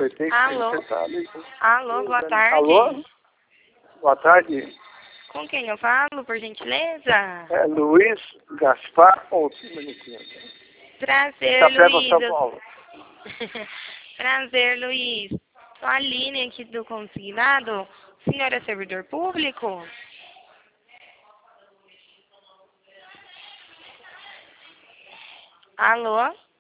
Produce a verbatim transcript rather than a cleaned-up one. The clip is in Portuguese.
senhor tem que Alô? tentar ali. Alô, boa tarde. Alô? Boa tarde. Com quem eu falo, por gentileza? É Luiz Gaspar ou Minutinho. Prazer, Itapeva, Luiz. São Eu- Paulo. Prazer, Luiz. Sou a Aline aqui do consignado. O senhor é servidor público? Alô?